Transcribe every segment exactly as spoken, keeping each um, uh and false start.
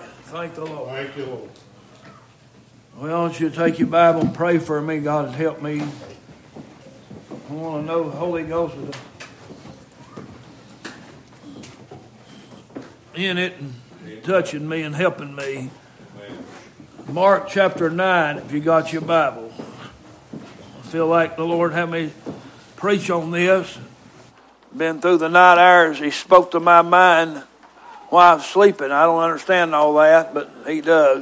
Thank the Lord. Thank you, Lord. Well, I want you to take your Bible and pray for me. God has helped me. I want to know the Holy Ghost is in it and touching me and helping me. Mark chapter nine, if you got your Bible. I feel like the Lord had me preach on this. Been through the night hours. He spoke to my mind while I was sleeping. I don't understand all that, but he does.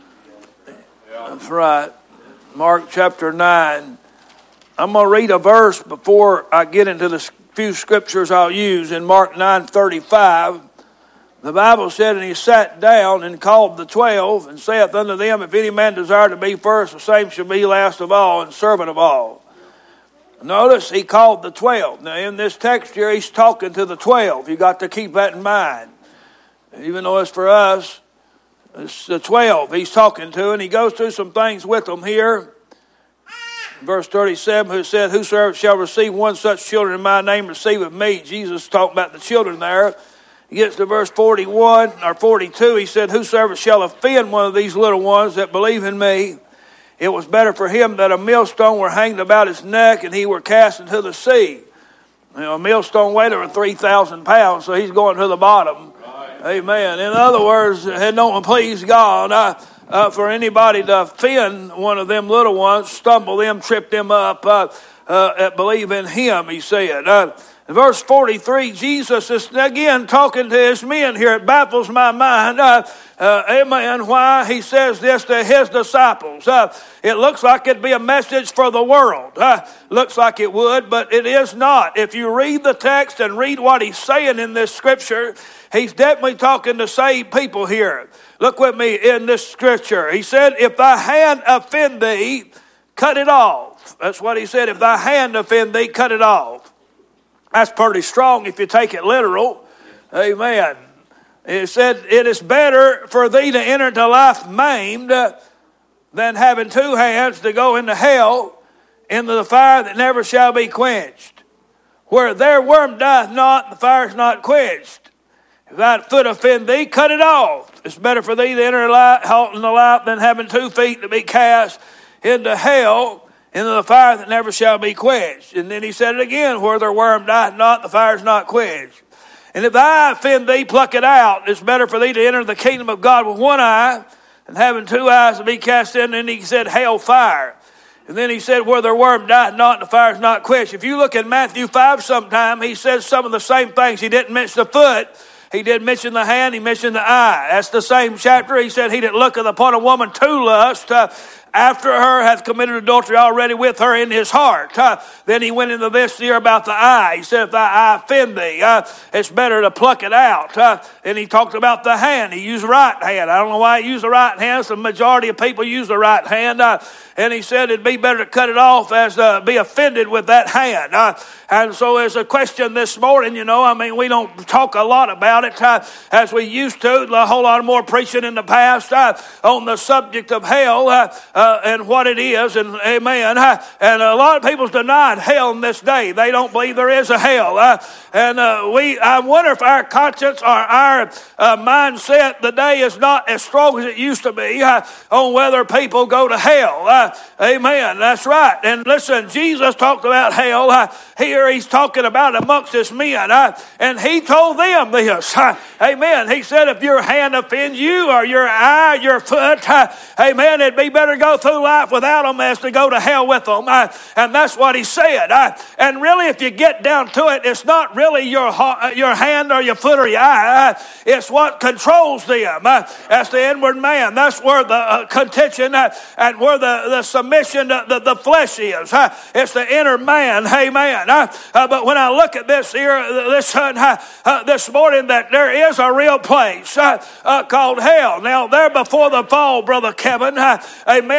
That's right. Mark chapter nine. I'm going to read a verse before I get into the few scriptures I'll use. In Mark nine thirty-five, the Bible said, "And he sat down and called the twelve, and saith unto them, If any man desire to be first, the same shall be last of all, and servant of all." Notice he called the twelve. Now in this text here, he's talking to the twelve. You got to keep that in mind. Even though it's for us, it's the twelve he's talking to, and he goes through some things with them here. Verse thirty-seven, who said, "Whosoever shall receive one such children in my name receiveth me." Jesus talking about the children there. He gets to verse forty-one or forty-two. He said, "Whosoever shall offend one of these little ones that believe in me, it was better for him that a millstone were hanged about his neck and he were cast into the sea." You know, a millstone weighed over three thousand pounds, so he's going to the bottom. Amen. In other words, it don't please God uh, uh, for anybody to offend one of them little ones, stumble them, trip them up, uh, uh, believe in him, he said. Uh, in verse forty-three, Jesus is again talking to his men here. It baffles my mind. Uh, uh, amen. Why he says this to his disciples. Uh, it looks like it'd be a message for the world. Uh, looks like it would, but it is not. If you read the text and read what he's saying in this scripture, he's definitely talking to saved people here. Look with me in this scripture. He said, "If thy hand offend thee, cut it off." That's what he said. If thy hand offend thee, cut it off. That's pretty strong if you take it literal. Amen. It said, "It is better for thee to enter into life maimed than having two hands to go into hell, into the fire that never shall be quenched. Where their worm dieth not, the fire is not quenched. If thy foot offend thee, cut it off. It's better for thee to enter halt in the life than having two feet to be cast into hell, into the fire that never shall be quenched." And then he said it again, "Where their worm dieth not, the fire is not quenched. And if thy eye offend thee, pluck it out. It's better for thee to enter the kingdom of God with one eye than having two eyes to be cast in." And he said, "Hell fire." And then he said, "Where their worm dieth not, and the fire is not quenched." If you look at Matthew five sometime, he says some of the same things. He didn't mention the foot. He did mention the hand. He mentioned the eye. That's the same chapter. He said he that looketh upon a woman to lust, uh, after her hath committed adultery already with her in his heart. Uh, then he went into this here about the eye. He said, "If thy eye offend thee, uh, it's better to pluck it out." Uh, and he talked about the hand. He used right hand. I don't know why he used the right hand. The majority of people use the right hand. Uh, and he said it'd be better to cut it off as to be offended with that hand. Uh, and so there's a question this morning, you know, I mean, we don't talk a lot about it uh, as we used to. A whole lot more preaching in the past uh, on the subject of hell. Uh, Uh, and what it is, and amen. Uh, and a lot of people's denying hell in this day. They don't believe there is a hell. Uh, and uh, we, I wonder if our conscience or our uh, mindset today is not as strong as it used to be uh, on whether people go to hell. Uh, amen. That's right. And listen, Jesus talked about hell. Uh, here he's talking about amongst his men. Uh, and he told them this. Uh, amen. He said, if your hand offends you or your eye, your foot, uh, amen, it'd be better to go through life without them as to go to hell with them. Uh, and that's what he said. Uh, and really, if you get down to it, it's not really your uh, your hand or your foot or your eye. Uh, it's what controls them. Uh, that's the inward man. That's where the uh, contention uh, and where the, the submission, uh, the, the flesh is. Uh, it's the inner man. Amen. Uh, uh, but when I look at this here, listen, uh, uh, this morning, that there is a real place uh, uh, called hell. Now, there before the fall, Brother Kevin, uh, amen,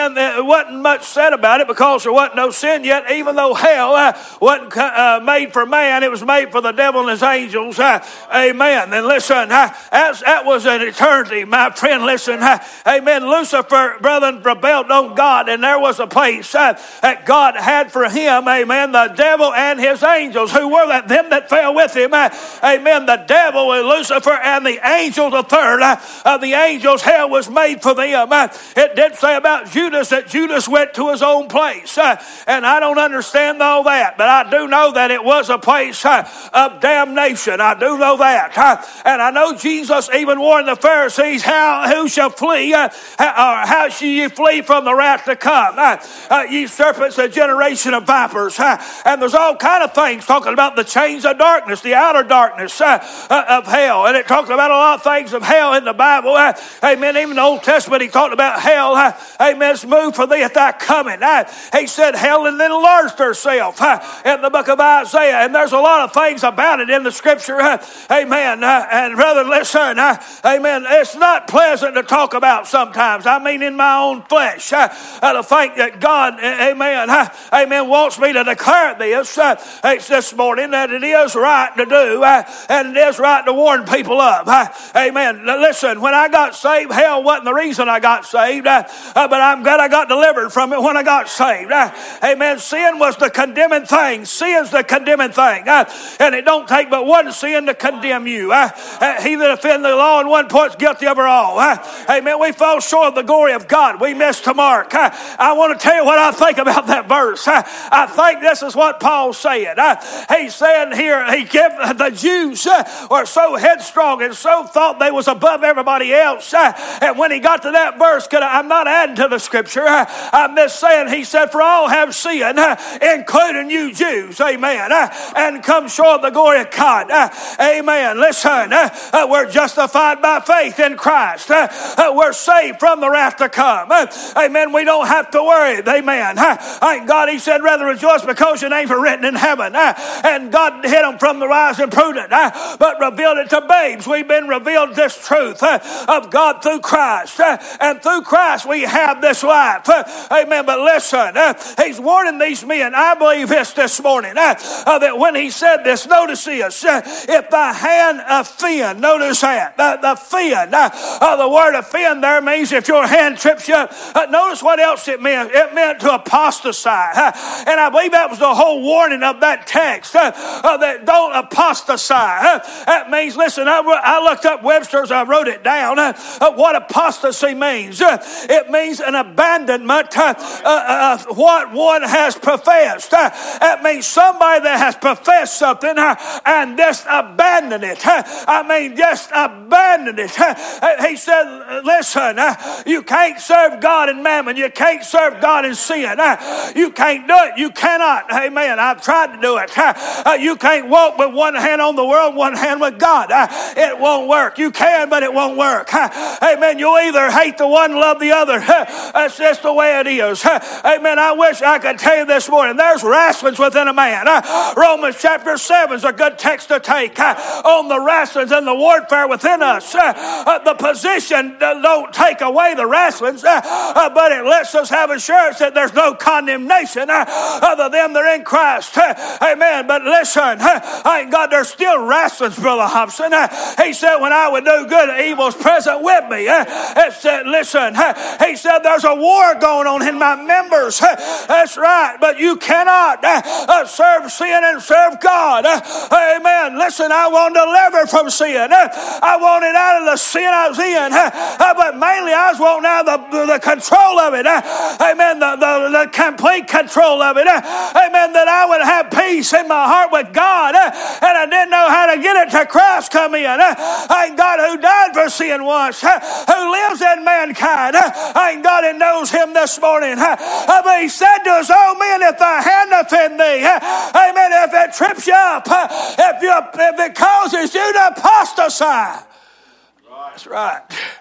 amen, there wasn't much said about it because there wasn't no sin yet, even though hell uh, wasn't uh, made for man, it was made for the devil and his angels. Uh, amen. And listen, uh, that, that was an eternity, my friend. Listen, uh, amen. Lucifer, brethren, rebelled on God, and there was a place uh, that God had for him, amen, the devil and his angels. Who were that? Them that fell with him. Uh, amen. The devil and Lucifer and the angels, the third uh, of the angels, hell was made for them. Uh, it did say about Judas that Judas went to his own place. Uh, and I don't understand all that, but I do know that it was a place uh, of damnation. I do know that. Uh, and I know Jesus even warned the Pharisees, how who shall flee, uh, how, or how shall ye flee from the wrath to come? Uh, uh, ye serpents, a generation of vipers. Uh, and there's all kind of things talking about the chains of darkness, the outer darkness uh, uh, of hell. And it talks about a lot of things of hell in the Bible. Uh, amen. Even the Old Testament, he talked about hell. Uh, amen. It's moved for thee at thy coming. Uh, he said hell and then enlarged herself uh, in the book of Isaiah. And there's a lot of things about it in the scripture. Uh, amen. Uh, and brother, listen. Uh, amen. It's not pleasant to talk about sometimes. I mean, in my own flesh. Uh, uh, to think that God, uh, amen, uh, amen, wants me to declare this uh, this morning that it is right to do uh, and it is right to warn people of. Uh, amen. Now, listen, when I got saved, hell wasn't the reason I got saved, uh, uh, but I'm glad I got delivered from it when I got saved. Uh, amen. Sin was the condemning thing. Sin's the condemning thing. Uh, and it don't take but one sin to condemn you. Uh, uh, he that offends the law in one point is guilty of her all. Uh, amen. We fall short of the glory of God. We missed the mark. Uh, I want to tell you what I think about that verse. Uh, I think this is what Paul's saying. Uh, he's saying here, he gave the Jews uh, were so headstrong and so thought they was above everybody else. Uh, and when he got to that verse, I'm not adding to the scripture. Uh, I'm just saying, he said, for all have sinned, uh, including you Jews. Amen. Uh, and come short of the glory of God. Uh, amen. Listen, uh, uh, we're justified by faith in Christ. Uh, uh, we're saved from the wrath to come. Uh, amen. We don't have to worry. Amen. Uh, thank God, he said, rather rejoice because your names are written in heaven. Uh, and God hid them from the wise and prudent, uh, but revealed it to babes. We've been revealed this truth uh, of God through Christ. Uh, and through Christ we have this life. Uh, amen. But listen, uh, he's warning these men. I believe this this morning. Uh, uh, that when he said this, notice this. Uh, if thy hand offend, notice that. The, the offend. Uh, uh, the word offend there means if your hand trips you up. Uh, notice what else it meant. It meant to apostatize. Uh, and I believe that was the whole warning of that text. Uh, uh, that don't apostatize. Uh, that means, listen, I, I looked up Webster's, I wrote it down. Uh, uh, what apostasy means. Uh, it means an abandonment uh, uh, of what one has professed. Uh, that means somebody that has professed something uh, and just abandon it. Uh, I mean, just abandon it. Uh, he said, listen, uh, you can't serve God in mammon. You can't serve God in sin. Uh, you can't do it. You cannot. Amen. I've tried to do it. Uh, uh, you can't walk with one hand on the world, one hand with God. Uh, it won't work. You can, but it won't work. Uh, amen. You'll either hate the one, love the other. Uh, that's just the way it is. Uh, amen. I wish I could tell you this morning, there's wrestlings within a man. Uh, Romans chapter seven is a good text to take uh, on the wrestlings and the warfare within us. Uh, uh, the position uh, don't take away the wrestlings, uh, uh, but it lets us have assurance that there's no condemnation uh, other than they're in Christ. Uh, amen. But listen, uh, thank God there's still wrestlings, Brother Hobson. Uh, he said, when I would do good, evil's present with me. Uh, it said, listen, uh, he said, there's a war going on in my members. Uh, that's right. But you cannot uh, uh, serve sin and serve God. Uh, amen. Listen, I want to deliver from sin. Uh, I wanted out of the sin I was in. Uh, uh, but mainly I was wanting out of the, the control of it. Uh, amen. The, the, the complete control of it. Uh, amen. That I would have peace in my heart with God. Uh, and I didn't know how to get it to Christ come in. Uh, thank God who died for sin once. Uh, who lives in mankind. Uh, thank God and knows him this morning. Uh, uh, but he said to us, oh man, if thy hand offend thee, uh, amen, if it trips you up, uh, if, you, if it causes you to apostatize. That's right.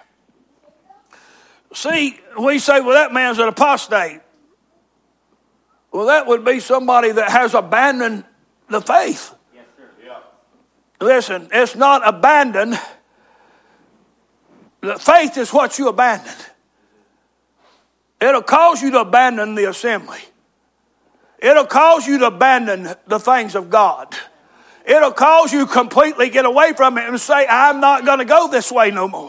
See, we say, well, that man's an apostate. Well, that would be somebody that has abandoned the faith. Yes, sir. Yeah. Listen, it's not abandoned. The faith is what you abandon. It'll cause you to abandon the assembly. It'll cause you to abandon the things of God. It'll cause you completely get away from it and say, I'm not going to go this way no more.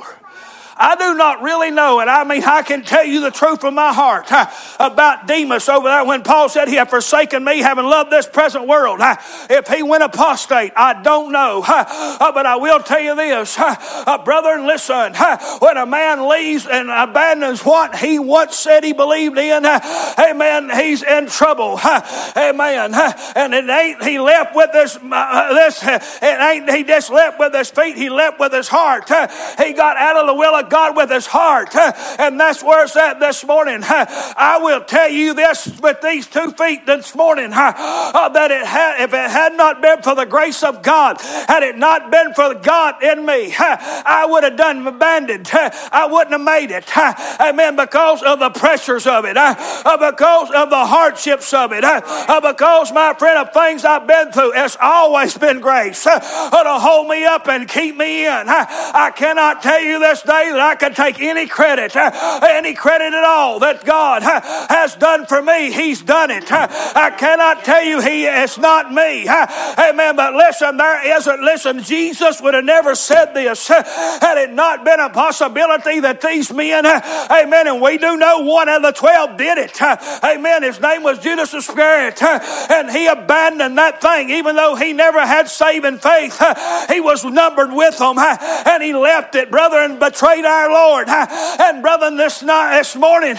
I do not really know, and I mean, I can tell you the truth from my heart uh, about Demas over there when Paul said he had forsaken me, having loved this present world. Uh, if he went apostate, I don't know. Uh, uh, but I will tell you this, uh, uh, brethren, listen, uh, when a man leaves and abandons what he once said he believed in, uh, amen, he's in trouble. Uh, amen. Uh, and it ain't he left with this, uh, this uh, it ain't he just left with his feet, he left with his heart. Uh, he got out of the will of God with his heart, and that's where it's at this morning. I will tell you this with these two feet this morning, that it had, if it had not been for the grace of God, had it not been for God in me, I would have done abandoned. I wouldn't have made it. Amen. Because of the pressures of it, because of the hardships of it, because, my friend, of things I've been through, it's always been grace to hold me up and keep me in. I cannot tell you this day that I can take any credit, uh, any credit at all that God uh, has done for me. He's done it. Uh, I cannot tell you he it's not me. Uh, amen. But listen, there isn't. Listen, Jesus would have never said this uh, had it not been a possibility that these men, uh, amen, and we do know one of the twelve did it. Uh, amen. His name was Judas Iscariot, uh, and he abandoned that thing, even though he never had saving faith. Uh, he was numbered with them, uh, and he left it, brother, and betrayed our Lord. And brethren, this night, this morning,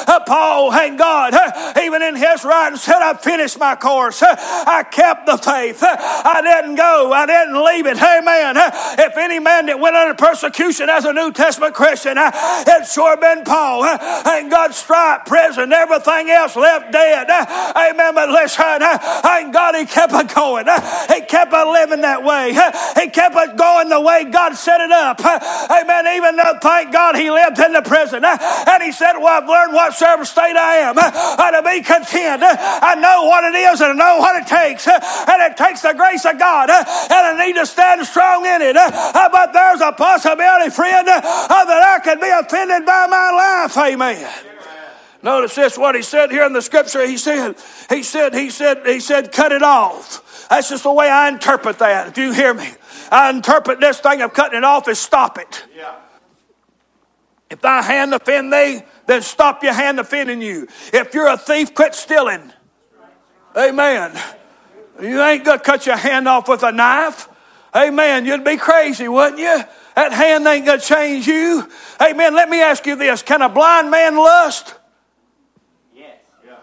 Paul, thank God, even in his writing said, I finished my course. I kept the faith. I didn't go. I didn't leave it. Amen. If any man that went under persecution as a New Testament Christian, it's sure been Paul. And God stripe, prison, everything else left dead. Amen. But listen, thank God he kept it going. He kept it living that way. He kept it going the way God set it up. Amen. Even though, thank God, he lived in the prison. And he said, well, I've learned whatsoever state I am, uh, to be content. I know what it is and I know what it takes. And it takes the grace of God. And I need to stand strong in it. But there's a possibility, friend, that I could be offended by my life. Amen. Notice this, what he said here in the scripture. He said, he said, he said, he said, cut it off. That's just the way I interpret that. If you hear me, I interpret this thing of cutting it off as stop it. Yeah. If thy hand offend thee, then stop your hand offending you. If you're a thief, quit stealing. Amen. You ain't going to cut your hand off with a knife. Amen. You'd be crazy, wouldn't you? That hand ain't going to change you. Amen. Let me ask you this. Can a blind man lust? Yes.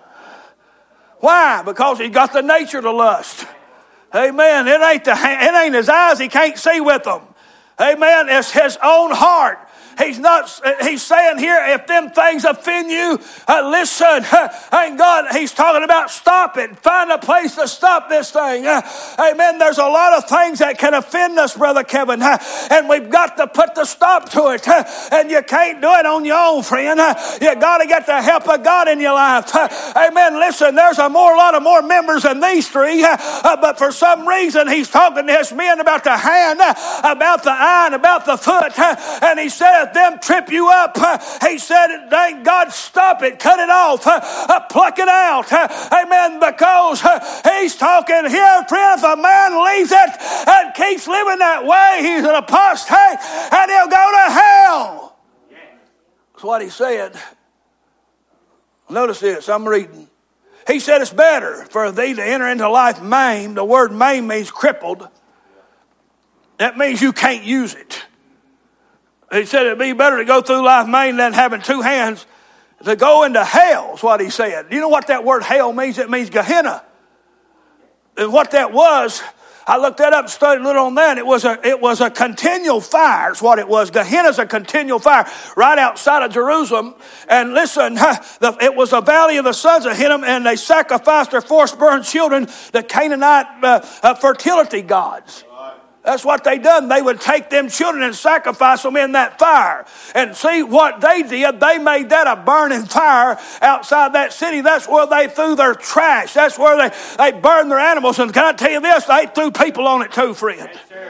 Why? Because he got the nature to lust. Amen. It ain't the it ain't his eyes. He can't see with them. Amen. It's his own heart. He's not, he's saying here, if them things offend you, uh, listen, uh, thank God, he's talking about stop it. Find a place to stop this thing. Uh, amen. There's a lot of things that can offend us, Brother Kevin, uh, and we've got to put the stop to it. Uh, and you can't do it on your own, friend. Uh, you got to get the help of God in your life. Uh, amen. Listen, there's a more, lot of more members than these three, uh, uh, but for some reason, he's talking to his men about the hand, uh, about the eye, and about the foot. Uh, and he said, them trip you up. Uh, he said, thank God, stop it, cut it off, uh, uh, pluck it out. Uh, amen. Because uh, he's talking here, friend, if a man leaves it and keeps living that way, he's an apostate and he'll go to hell. That's what he said. Notice this, I'm reading. He said, it's better for thee to enter into life maimed. The word maimed means crippled. That means you can't use it. He said it'd be better to go through life maimed than having two hands to go into hell, is what he said. You know what that word hell means? It means Gehenna. And what that was, I looked that up and studied a little on that. It was a, it was a continual fire is what it was. Gehenna's a continual fire right outside of Jerusalem. And listen, the, it was a valley of the sons of Hinnom, and they sacrificed their firstborn children, the Canaanite uh, uh, fertility gods. That's what they done. They would take them children and sacrifice them in that fire. And see what they did, they made that a burning fire outside that city. That's where they threw their trash. That's where they, they burned their animals. And can I tell you this? They threw people on it too, friend.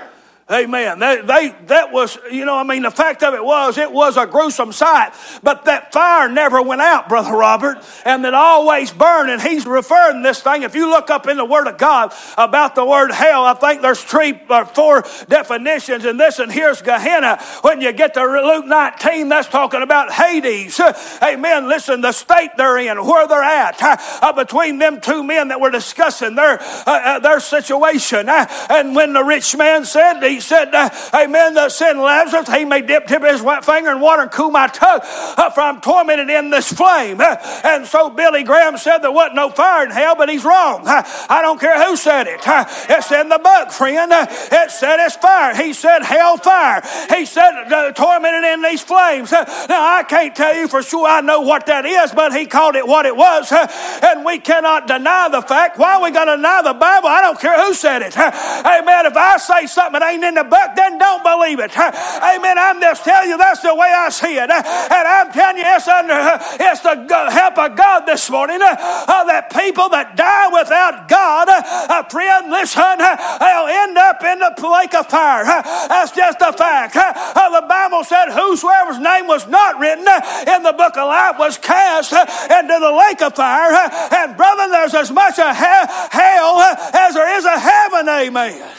Amen. They, they, that was, you know, I mean, the fact of it was, it was a gruesome sight. But that fire never went out, Brother Robert, and it always burned. And he's referring this thing. If you look up in the Word of God about the word hell, I think there's three or four definitions in this. And here's Gehenna. When you get to Luke nineteen, that's talking about Hades. Amen. Listen, the state they're in, where they're at, uh, between them two men that were discussing their uh, uh, their situation. Uh, and when the rich man said, he said, uh, amen, the send Lazarus, he may dip tip his finger in water and cool my tongue, uh, for I'm tormented in this flame. Uh, and so Billy Graham said there wasn't no fire in hell, but he's wrong. Uh, I don't care who said it. Uh, it's in the book, friend. Uh, it said it's fire. He said hell fire. He said uh, tormented in these flames. Uh, now I can't tell you for sure I know what that is, but he called it what it was. Uh, and we cannot deny the fact. Why are we going to deny the Bible? I don't care who said it. Uh, amen. If I say something that ain't in the book, then don't believe it. Uh, amen. I'm just telling you that's the way I see it. Uh, and I'm telling you it's under uh, it's the help of God this morning uh, uh, that people that die without God, uh, uh, friend, listen, uh, they'll end up in the lake of fire. Uh, that's just a fact. Uh, uh, the Bible said whosoever's name was not written uh, in the book of life was cast uh, into the lake of fire. Uh, and brother, there's as much a he- hell uh, as there is a heaven. Amen.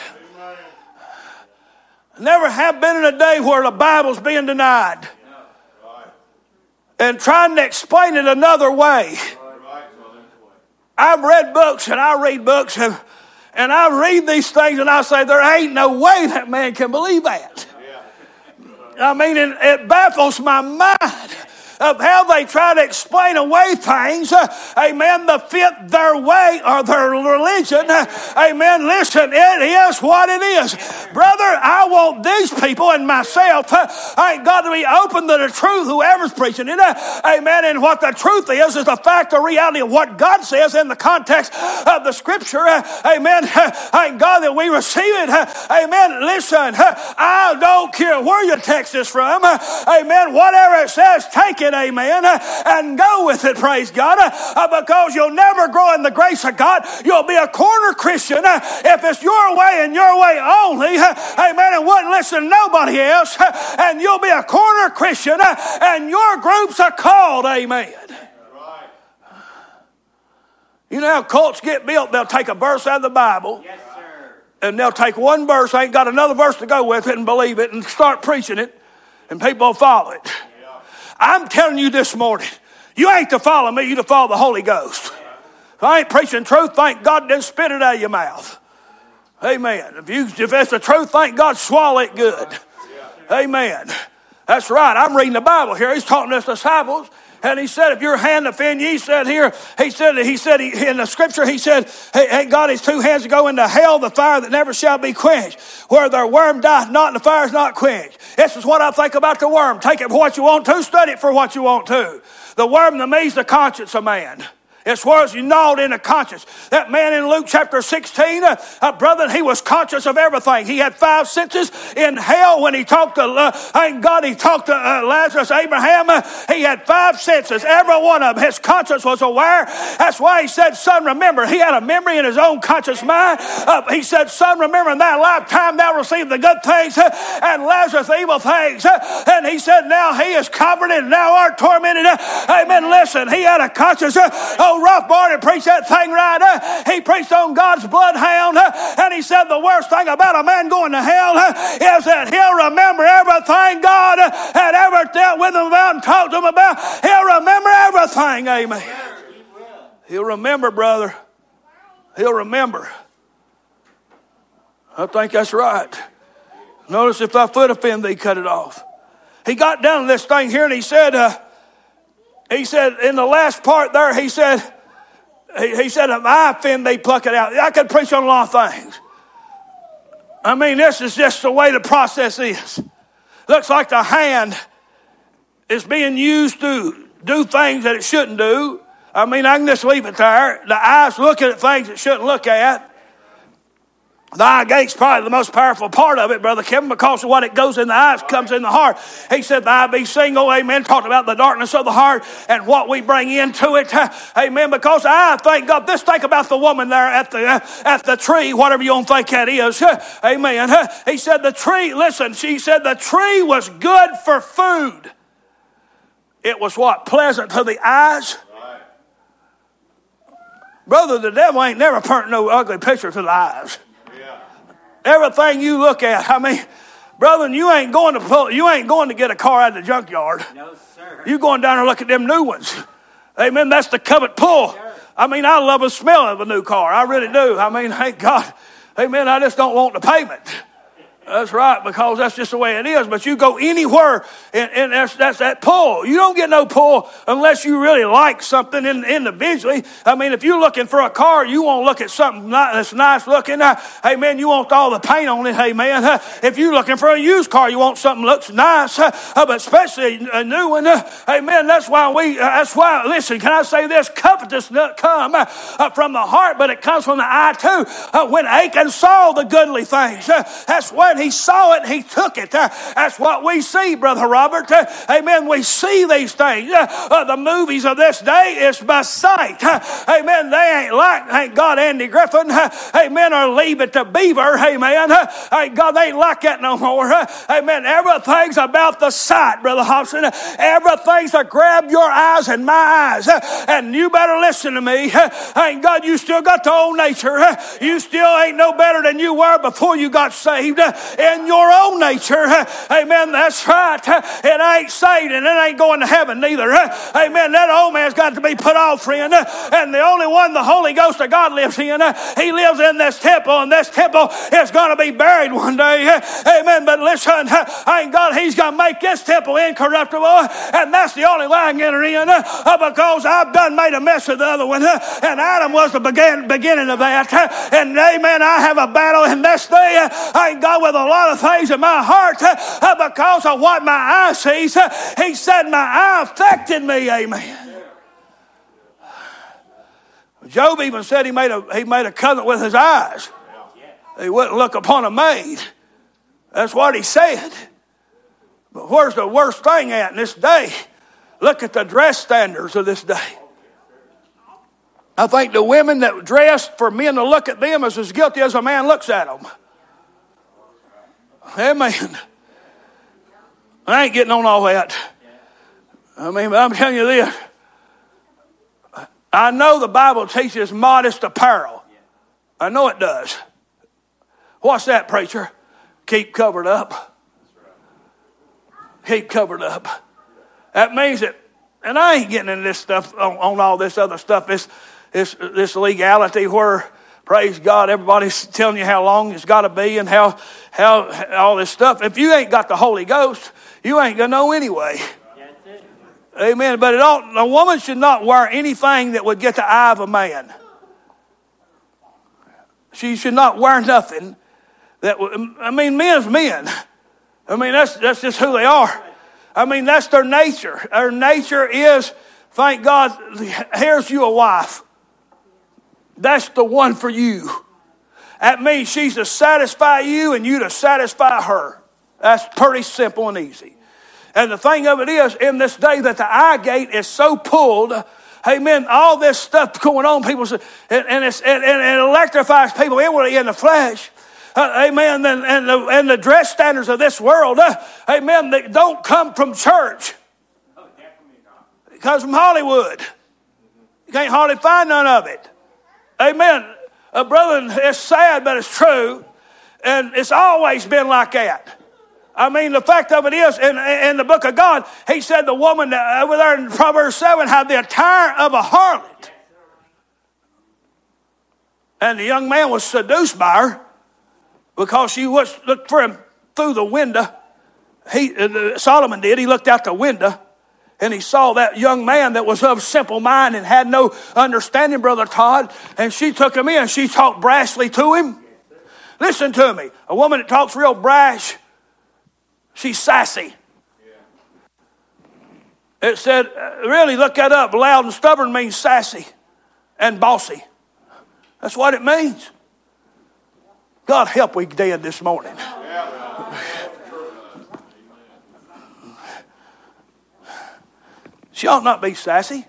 Never have been in a day where the Bible's being denied and trying to explain it another way. I've read books and I read books and, and I read these things and I say there ain't no way that man can believe that. I mean, it, it baffles my mind of how they try to explain away things, uh, amen, that fit their way or their religion. Uh, amen. Listen, it is what it is. Brother, I want these people and myself, uh, I ain't got to be open to the truth, whoever's preaching it. Uh, amen. And what the truth is, is the fact or reality of what God says in the context of the scripture. Uh, amen. Uh, thank God that we receive it. Uh, amen. Listen, uh, I don't care where your text is from. Uh, amen. Whatever it says, take it. Amen, and go with it, praise God, uh, because you'll never grow in the grace of God. You'll be a corner Christian uh, if it's your way and your way only, uh, amen, and wouldn't listen to nobody else, uh, and you'll be a corner Christian, uh, and your groups are called, amen. Right. You know how cults get built? They'll take a verse out of the Bible, yes, sir, and they'll take one verse, ain't got another verse to go with it, and believe it, and start preaching it, and people will follow it. I'm telling you this morning, you ain't to follow me, you to follow the Holy Ghost. If I ain't preaching truth, thank God didn't spit it out of your mouth. Amen. If you if it's the truth, thank God swallow it good. Amen. That's right. I'm reading the Bible here. He's talking to his disciples. And he said, if your hand offend you, he said here, he said, he said he, in the scripture, he said, hey, hey, God, his two hands to go into hell, the fire that never shall be quenched, where their worm dieth not and the fire is not quenched. This is what I think about the worm. Take it for what you want to, study it for what you want to. The worm to me is the conscience of man. It's where you gnawed in the conscience. That man in Luke chapter sixteen, uh, uh, brother, he was conscious of everything. He had five senses. In hell, when he talked to, uh, thank God, he talked to uh, Lazarus, Abraham, uh, he had five senses. Every one of them, his conscience was aware. That's why he said, son, remember. He had a memory in his own conscious mind. Uh, he said, son, remember in thy lifetime thou received the good things uh, and Lazarus the evil things. Uh, and he said, now he is comforted and thou art tormented. Uh, amen. Listen, he had a conscience. Uh, oh, Rothbard preached that thing right. Uh, he preached on God's bloodhound, uh, and he said the worst thing about a man going to hell uh, is that he'll remember everything God uh, had ever dealt with him about and talked to him about. He'll remember everything. Amen. He'll remember, brother. He'll remember. I think that's right. Notice if thy foot offend thee, cut it off. He got down to this thing here, and he said, uh, He said, in the last part there, he said, he, he said, if I offend thee, pluck it out. I could preach on a lot of things. I mean, this is just the way the process is. Looks like the hand is being used to do things that it shouldn't do. I mean, I can just leave it there. The eyes looking at things it shouldn't look at. The eye gate's probably the most powerful part of it, Brother Kevin, because of what it goes in the eyes comes in the heart. He said the eye be single, amen. Talked about the darkness of the heart and what we bring into it, amen. Because I thank God. Just think about the woman there at the uh, at the tree, whatever you don't think that is, amen. He said the tree, listen, she said the tree was good for food. It was what? Pleasant to the eyes. Right. Brother, the devil ain't never painted no ugly picture to the eyes. Everything you look at, I mean, brother, you ain't going to pull, you ain't going to get a car out of the junkyard. No, sir. You going down there and look at them new ones. Amen. That's the covet pull. Sure. I mean, I love the smell of a new car. I really do. I mean, thank God. Amen. I just don't want the payment. That's right, because that's just the way it is. But you go anywhere, and, and that's, that's that pull. You don't get no pull unless you really like something in, individually. I mean, if you're looking for a car, you want to look at something that's nice looking. Uh, hey, man, you want all the paint on it. Hey, man, uh, if you're looking for a used car, you want something that looks nice, uh, uh, but especially a new one. Uh, hey, man, that's why we, uh, that's why, listen, can I say this? Covetousness come uh, uh, from the heart, but it comes from the eye too. Uh, when Achan saw the goodly things, uh, that's when he saw it, he took it. Uh, that's what we see, Brother Robert. Uh, amen. We see these things. Uh, uh, the movies of this day is by sight. Uh, amen. They ain't like, thank God, Andy Griffin. Uh, amen. Or Leave It to Beaver. Amen. Uh, thank God they ain't like that no more. Uh, amen. Everything's about the sight, Brother Hobson. Uh, everything's to grab your eyes and my eyes. Uh, and you better listen to me. Uh, thank God you still got the old nature. Uh, you still ain't no better than you were before you got saved. Uh, in your own nature. Amen. That's right. It ain't saved and it ain't going to heaven neither. Amen. That old man's got to be put off, friend. And the only one the Holy Ghost of God lives in, he lives in this temple, and this temple is going to be buried one day. Amen. But listen, ain't God, he's going to make this temple incorruptible, and that's the only way I can enter in, because I've done made a mess of the other one, and Adam was the begin, beginning of that. And amen, I have a battle in this day. Ain't God, with a lot of things in my heart uh, because of what my eye sees. Uh, he said my eye affected me. Amen. Job even said he made a he made a covenant with his eyes. He wouldn't look upon a maid. That's what he said. But where's the worst thing at in this day? Look at the dress standards of this day. I think the women that dress for men to look at them is as guilty as a man looks at them. Amen. I ain't getting on all that. I mean, but I'm telling you this. I know the Bible teaches modest apparel. I know it does. What's that, preacher? Keep covered up. Keep covered up. That means that, and I ain't getting into this stuff on, on all this other stuff. This, this, this legality where, praise God, everybody's telling you how long it's got to be and how, how all this stuff. If you ain't got the Holy Ghost, you ain't going to know anyway. Amen. But it ought, a woman should not wear anything that would get the eye of a man. She should not wear nothing that would, I mean, men's men. I mean, that's, that's just who they are. I mean, that's their nature. Their nature is, thank God, here's you a wife. That's the one for you. That means she's to satisfy you and you to satisfy her. That's pretty simple and easy. And the thing of it is, in this day that the eye gate is so pulled, amen, all this stuff going on, people say, and, and, it's, and, and it electrifies people inwardly in the flesh. Uh, amen. And, and, the, and the dress standards of this world, uh, amen, they don't come from church. It comes from Hollywood. You can't hardly find none of it. Amen. Uh, brother, it's sad, but it's true. And it's always been like that. I mean, the fact of it is, in, in the book of God, he said the woman over there in Proverbs seven had the attire of a harlot. And the young man was seduced by her because she was looked for him through the window. He, uh, Solomon did. He looked out the window and he saw that young man that was of simple mind and had no understanding, Brother Todd. And she took him in. She talked brashly to him. Listen to me. A woman that talks real brash, she's sassy. It said, really look that up. Loud and stubborn means sassy and bossy. That's what it means. God help we dead this morning. She ought not be sassy.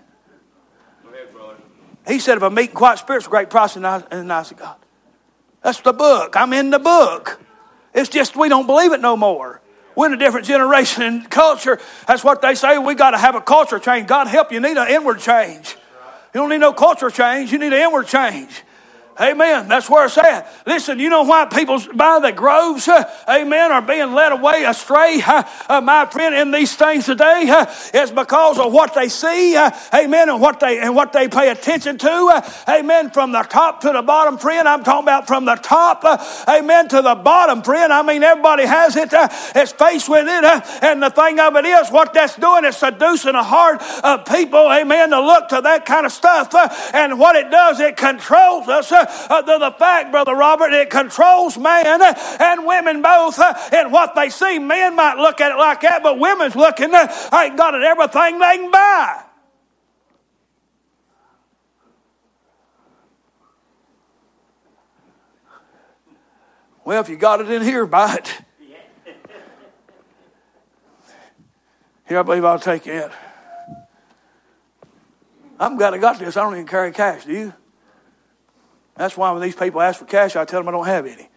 He said, if a meek and quiet spirit's a great price in the eyes of God. That's the book. I'm in the book. It's just we don't believe it no more. We're in a different generation and culture. That's what they say. We got to have a culture change. God help you. You need an inward change. You don't need no culture change. You need an inward change. Amen. That's where it's at. Listen, you know why people by the groves, uh, amen, are being led away astray, uh, uh, my friend, in these things today? Uh, it's because of what they see, uh, amen, and what they and what they pay attention to. Uh, amen. From the top to the bottom, friend. I'm talking about from the top, uh, amen, to the bottom, friend. I mean, everybody has it. Uh, it's faced with it. Uh, and the thing of it is, what that's doing is seducing a heart of people, amen, to look to that kind of stuff. Uh, and what it does, it controls us. Uh, Uh, the, the fact, Brother Robert, it controls man uh, and women both uh, in what they see. Men might look at it like that, but women's looking, uh, ain't got it everything they can buy. Well, if you got it in here, buy it. Here, I believe I'll take it. I'm glad I got this. I don't even carry cash, do you? That's why when these people ask for cash, I tell them I don't have any.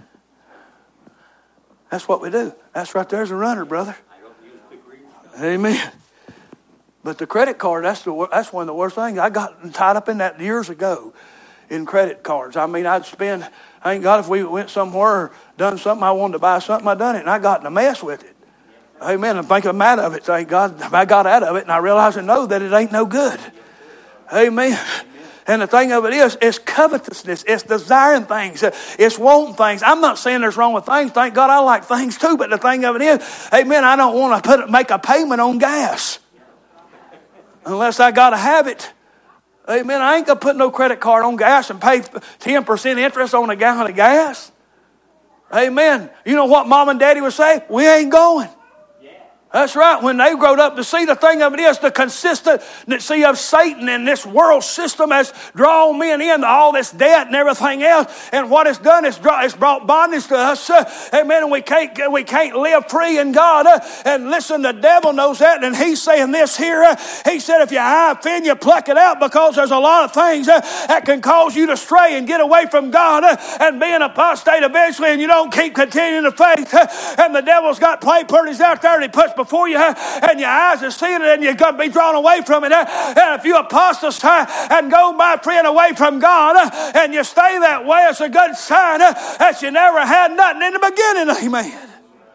That's what we do. That's right there's a runner, brother. Amen. But the credit card, that's the that's one of the worst things. I got tied up in that years ago in credit cards. I mean, I'd spend, thank God, if we went somewhere or done something, I wanted to buy something, I done it, and I got in a mess with it. Amen. I'm thinking I'm out of it. Thank God I got out of it, and I realized and know that it ain't no good. Amen. And the thing of it is, it's covetousness. It's desiring things. It's wanting things. I'm not saying there's wrong with things. Thank God I like things too. But the thing of it is, amen, I don't want to put make a payment on gas unless I got to have it. Amen. I ain't going to put no credit card on gas and pay ten percent interest on a gallon of gas. Amen. You know what Mom and Daddy would say? We ain't going. That's right. When they growed up, to see the thing of it is the consistency of Satan and this world system has drawn men into all this debt and everything else. And what it's done is draw, it's brought bondage to us. Uh, amen. And we can't we can't live free in God. Uh, and listen, the devil knows that, and he's saying this here. Uh, he said, if your eye offend you, pluck it out, because there's a lot of things uh, that can cause you to stray and get away from God uh, and be an apostate eventually, and you don't keep continuing the faith. Uh, and the devil's got play parties out there, and he puts before you, and your eyes are seeing it, and you're going to be drawn away from it. And if you apostatize and go, my friend, away from God, and you stay that way, it's a good sign that you never had nothing in the beginning. Amen.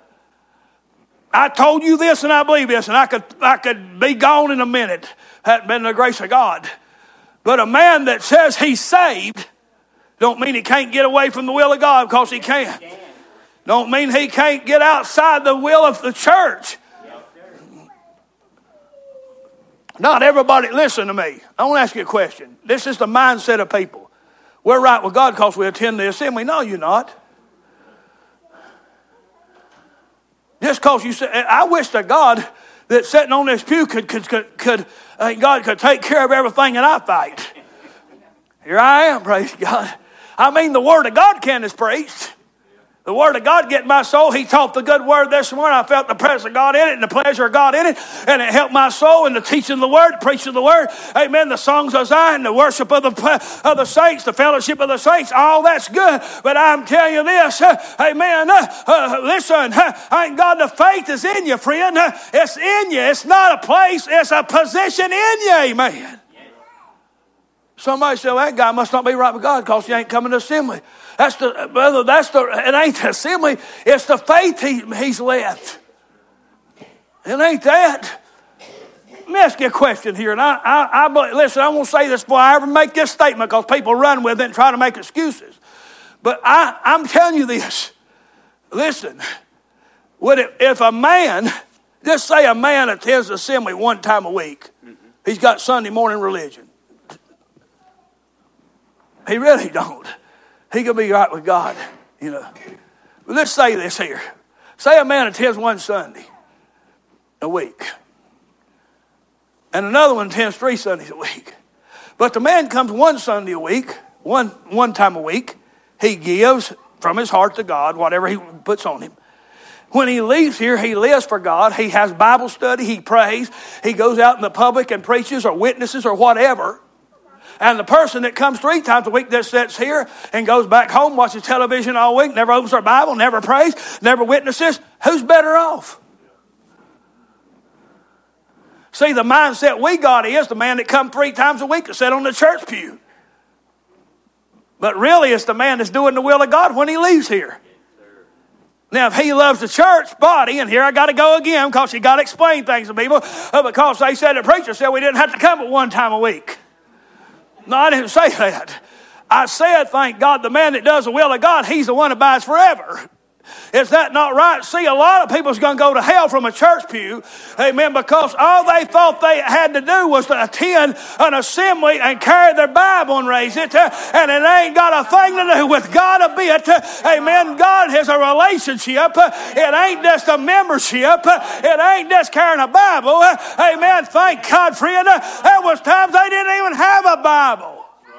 I told you this, and I believe this, and I could I could be gone in a minute. Hadn't been the grace of God. But a man that says he's saved don't mean he can't get away from the will of God, because he can. Don't mean he can't get outside the will of the church. Not everybody, listen to me. I want to ask you a question. This is the mindset of people. We're right with God because we attend the assembly. No, you're not. Just because you say, I wish to God that sitting on this pew could, could, could, could uh, God could take care of everything that I fight. Here I am, praise God. I mean, the word of God can is preached. The word of God get my soul. He taught the good word this morning. I felt the presence of God in it and the pleasure of God in it. And it helped my soul in the teaching of the word, preaching of the word. Amen. The songs of Zion, the worship of the, of the saints, the fellowship of the saints. All that's good. But I'm telling you this. Uh, amen. Uh, uh, listen, uh, ain't God, the faith is in you, friend. Uh, it's in you. It's not a place. It's a position in you. Amen. Somebody said, well, that guy must not be right with God because he ain't coming to assembly. That's the, brother, that's the, it ain't the assembly. It's the faith he, he's left. It ain't that. Let me ask you a question here. And I, I, I listen, I won't say this before I ever make this statement, because people run with it and try to make excuses. But I, I'm telling you this. Listen, would it, if a man, just say a man attends the assembly one time a week, he's got Sunday morning religion. He really don't. He could be right with God, you know. But let's say this here. Say a man attends one Sunday a week, and another one attends three Sundays a week. But the man comes one Sunday a week, one one time a week. He gives from his heart to God, whatever he puts on him. When he leaves here, he lives for God. He has Bible study. He prays. He goes out in the public and preaches or witnesses or whatever. And the person that comes three times a week that sits here and goes back home, watches television all week, never opens their Bible, never prays, never witnesses, who's better off? See, the mindset we got is the man that comes three times a week to sit on the church pew. But really, it's the man that's doing the will of God when he leaves here. Now, if he loves the church body, and here I got to go again because you got to explain things to people, uh, because they said the preacher said we didn't have to come but one time a week. No, I didn't say that. I said, thank God, the man that does the will of God, he's the one that abides forever. Is that not right? See, a lot of people's going to go to hell from a church pew, amen, because all they thought they had to do was to attend an assembly and carry their Bible and raise it, uh, and it ain't got a thing to do with God a bit. Uh, amen. God has a relationship. Uh, it ain't just a membership. Uh, it ain't just carrying a Bible. Uh, amen. Thank God, friend. Uh, there was times they didn't even have a Bible.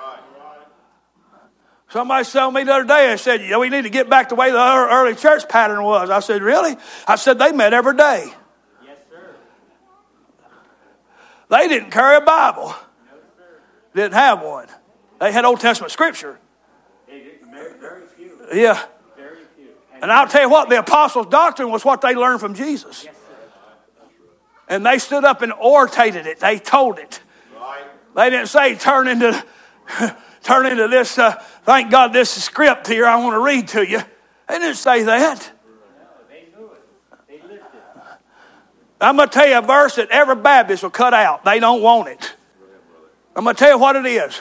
Somebody told me the other day, I said, yeah, we need to get back the way the early church pattern was. I said, really? I said, they met every day. Yes, sir. They didn't carry a Bible. No, sir. Didn't have one. They had Old Testament scripture. They did, very, very few. Yeah. Very few. And, and I'll tell you what, the apostles' doctrine was what they learned from Jesus. Yes, sir. And they stood up and orated it. They told it. Right. They didn't say, turn into... Turn into this, uh, thank God this is script here I want to read to you. They didn't say that. No, they knew it. They lived it. I'm going to tell you a verse that every Baptist will cut out. They don't want it. I'm going to tell you what it is.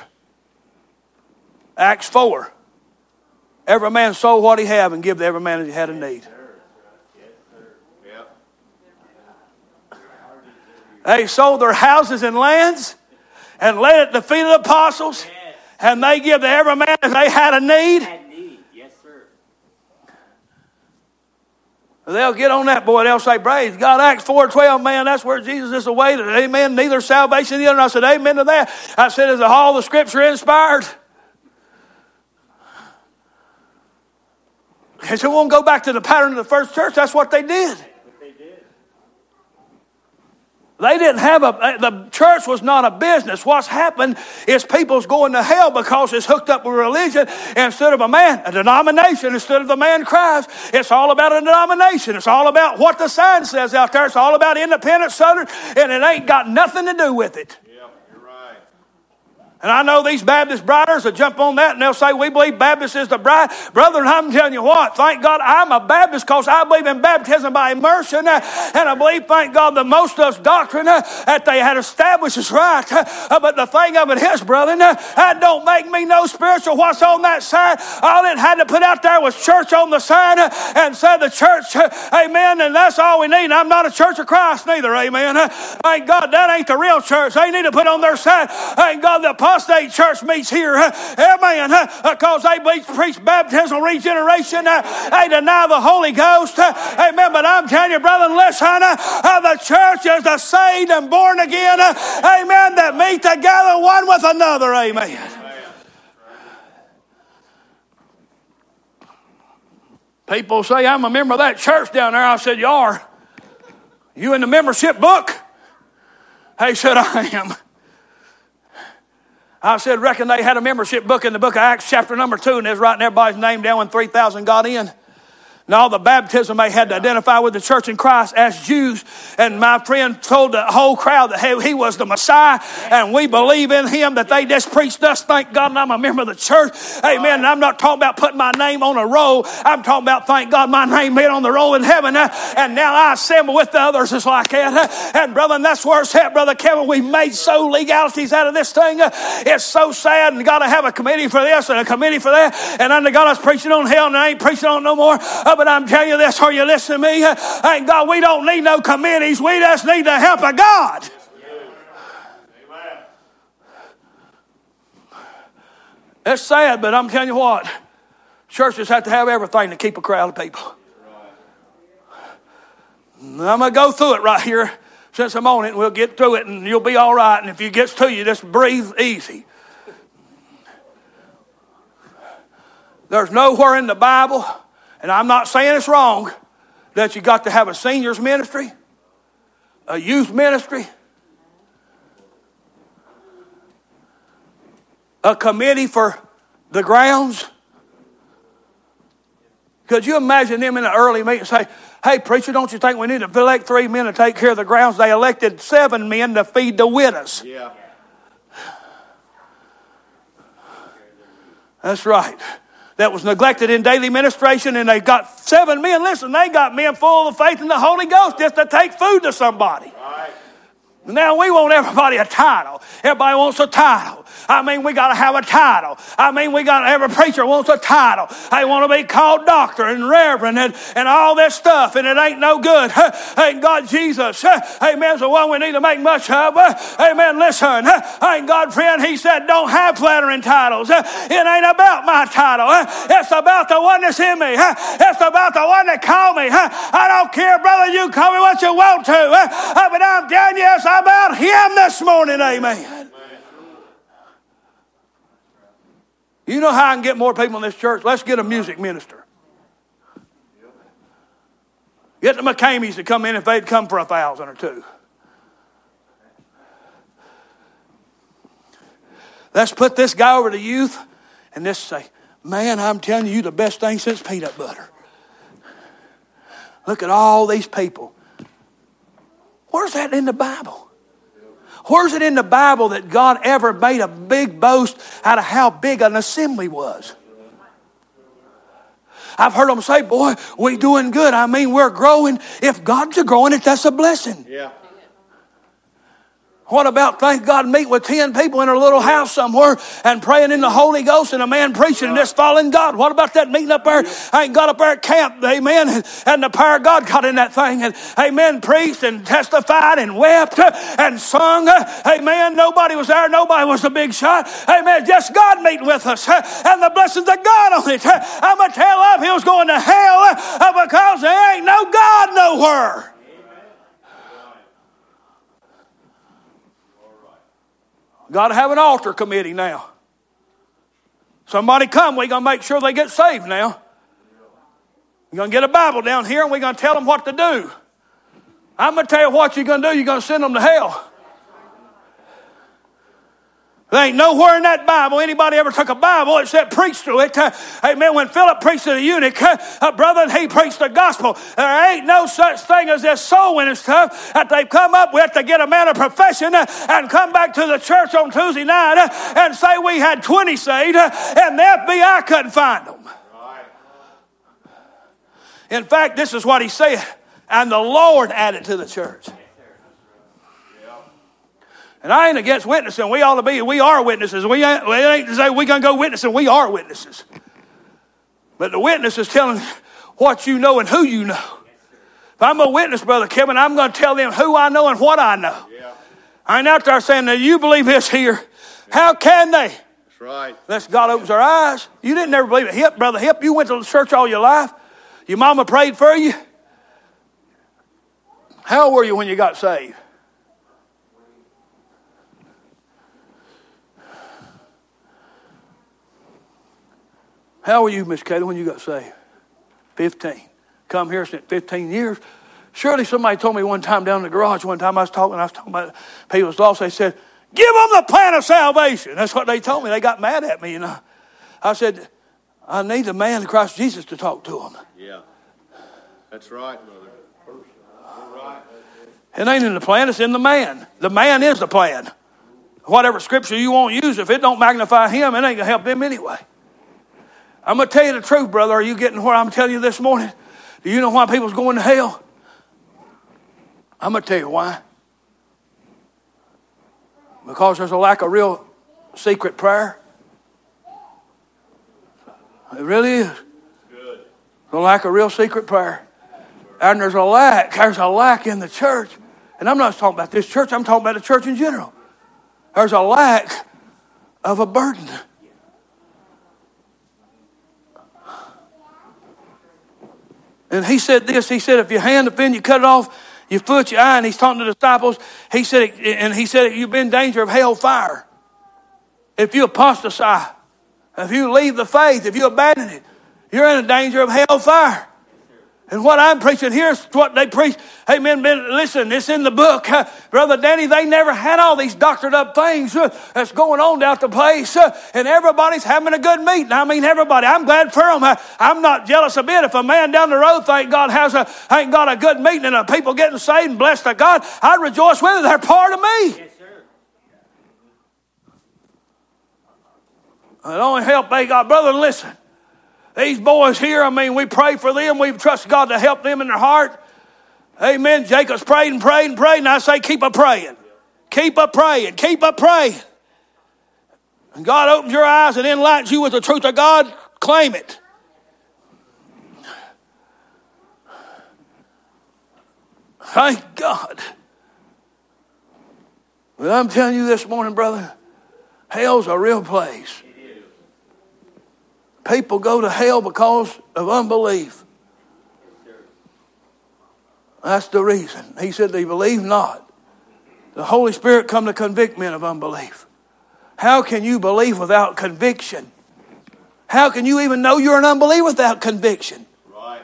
Acts four. Every man sold what he had and give to every man as he had a need. They sold their houses and lands and laid at the feet of the apostles. And they give to every man as they had a need. Had need. Yes, sir. They'll get on that, boy. They'll say, praise God. Acts four twelve, man, that's where Jesus is awaited. Amen. Neither salvation the other. And I said, amen to that. I said, is all the scripture inspired? And so we won't go back to the pattern of the first church. That's what they did. They didn't have a, the church was not a business. What's happened is people's going to hell because it's hooked up with religion instead of a man, a denomination instead of the man Christ. It's all about a denomination. It's all about what the sign says out there. It's all about independent Southern, and it ain't got nothing to do with it. Yeah, you're right. And I know these Baptist briders will jump on that and they'll say, we believe Baptist is the bride. Brethren, I'm telling you what, thank God I'm a Baptist because I believe in baptism by immersion. Uh, and I believe, thank God, that most of us doctrine uh, that they had established is right. Uh, but the thing of it is, brethren, uh, that don't make me no spiritual. What's on that sign? All it had to put out there was church on the sign uh, and said the church, uh, amen, and that's all we need. I'm not a Church of Christ neither, amen. Uh, thank God that ain't the real church. They need to put on their sign, thank God, the apostate church meets here. Amen. Because they preach baptismal regeneration. They deny the Holy Ghost. Amen. But I'm telling you, brother, listen, the church is the saved and born again. Amen. That meet together one with another. Amen. People say, I'm a member of that church down there. I said, you are? You in the membership book? They said, I am. I said, reckon they had a membership book in the book of Acts chapter number two, and there's writing everybody's name down when three thousand got in. And all the baptism they had to identify with the church in Christ as Jews. And my friend told the whole crowd that he was the Messiah, and we believe in him, that they just preached us. Thank God, and I'm a member of the church. Amen. And I'm not talking about putting my name on a roll. I'm talking about, thank God, my name being on the roll in heaven. And now I assemble with the others just like that. And brother, and that's where it's at, Brother Kevin. We made so legalities out of this thing. It's so sad, and got to have a committee for this and a committee for that. And under God, I was preaching on hell, and I ain't preaching on it no more. But I'm telling you this, are you listening to me? Thank God, we don't need no committees. We just need the help of God. Amen. It's sad, but I'm telling you what, churches have to have everything to keep a crowd of people. I'm going to go through it right here since I'm on it, and we'll get through it, and you'll be all right. And if it gets to you, just breathe easy. There's nowhere in the Bible, and I'm not saying it's wrong, that you got to have a seniors ministry, a youth ministry, a committee for the grounds. Could you imagine them in an early meeting say, hey, preacher, don't you think we need to elect three men to take care of the grounds? They elected seven men to feed the widows. Yeah. That's right. That was neglected in daily ministration, and they got seven men. Listen, they got men full of faith in the Holy Ghost just to take food to somebody. Right. Now we want everybody a title. Everybody wants a title. I mean, we got to have a title. I mean, we got every preacher wants a title. They want to be called doctor and reverend and, and all this stuff, and it ain't no good. Ain't God Jesus? Amen. So one we need to make much of. Amen. Listen, ain't God friend? He said, don't have flattering titles. It ain't about my title. It's about the one that's in me. It's about the one that called me. I don't care, brother. You call me what you want to, but I'm telling you, it's about Him this morning. Amen. You know how I can get more people in this church? Let's get a music minister. Get the McCameys to come in if they'd come for a thousand or two. Let's put this guy over to youth and just say, man, I'm telling you, the best thing since peanut butter. Look at all these people. Where's that in the Bible? Where's it in the Bible that God ever made a big boast out of how big an assembly was? I've heard them say, boy, we doing good. I mean, we're growing. If God's growing it, that's a blessing. Yeah. What about, thank God, meet with ten people in a little house somewhere and praying in the Holy Ghost and a man preaching and just following God? What about that meeting up there? I ain't got up there at camp, amen, and, and the power of God got in that thing, and amen, preached and testified and wept and sung, amen. Nobody was there. Nobody was a big shot, amen. Just God meeting with us and the blessings of God on it. I'm going to tell up he was going to hell because there ain't no God nowhere. Got to have an altar committee now. Somebody come, we're going to make sure they get saved now. We're going to get a Bible down here and we're going to tell them what to do. I'm going to tell you what you're going to do. You're going to send them to hell. There ain't nowhere in that Bible anybody ever took a Bible except preached through it. Uh, amen. When Philip preached to the eunuch, uh, uh, brother, he preached the gospel. There ain't no such thing as this soul winning stuff that they've come up with to get a man of profession uh, and come back to the church on Tuesday night uh, and say we had twenty saved uh, and the F B I couldn't find them. Right. In fact, this is what he said. And the Lord added to the church. And I ain't against witnessing. We ought to be. We are witnesses. We ain't, we ain't to say we're going to go witnessing. We are witnesses. But the witness is telling what you know and who you know. If I'm a witness, Brother Kevin, I'm going to tell them who I know and what I know. Yeah. I ain't out there saying, now you believe this here. Yeah. How can they? That's right. Unless God opens our eyes. You didn't never believe it. Hip, Brother Hip, you went to church all your life. Your mama prayed for you. How old were you when you got saved? How were you, Miss Kayla, when you got saved? fifteen. Come here since fifteen years. Surely somebody told me one time down in the garage, one time I was talking, I was talking about people's lost. They said, give them the plan of salvation. That's what they told me. They got mad at me. You know. I said, I need the man, Christ Jesus, to talk to them. Yeah. That's right, brother. That's right. It ain't in the plan, it's in the man. The man is the plan. Whatever scripture you won't use, if it don't magnify him, it ain't going to help them anyway. I'm going to tell you the truth, brother. Are you getting where I'm telling you this morning? Do you know why people's going to hell? I'm going to tell you why. Because there's a lack of real secret prayer. It really is. Good. There's a lack of real secret prayer. And there's a lack. There's a lack in the church. And I'm not talking about this church. I'm talking about the church in general. There's a lack of a burden. And he said this, he said, if your hand offend you, cut it off, your foot, your eye. And he's talking to the disciples. He said, and he said, you've been in danger of hell fire. If you apostatize, If you leave the faith, if you abandon it, you're in a danger of hellfire. And what I'm preaching here is what they preach. Amen. Listen, it's in the book. Uh, Brother Danny, they never had all these doctored up things uh, that's going on down at the place. Uh, and everybody's having a good meeting. I mean, everybody. I'm glad for them. Uh, I'm not jealous a bit. If a man down the road, thank God, has a, ain't got a good meeting and uh, people getting saved and blessed to God, I rejoice with it. They're part of me. Yes, sir. It only help they got. Brother, listen. These boys here, I mean, we pray for them. We trust God to help them in their heart. Amen. Jacob's prayed and prayed and prayed, and I say keep a praying. Keep a praying. Keep a praying. And God opens your eyes and enlightens you with the truth of God. Claim it. Thank God. Well, I'm telling you this morning, brother, hell's a real place. People go to hell because of unbelief. That's the reason. He said they believe not. The Holy Spirit come to convict men of unbelief. How can you believe without conviction? How can you even know you're an unbeliever without conviction? Right.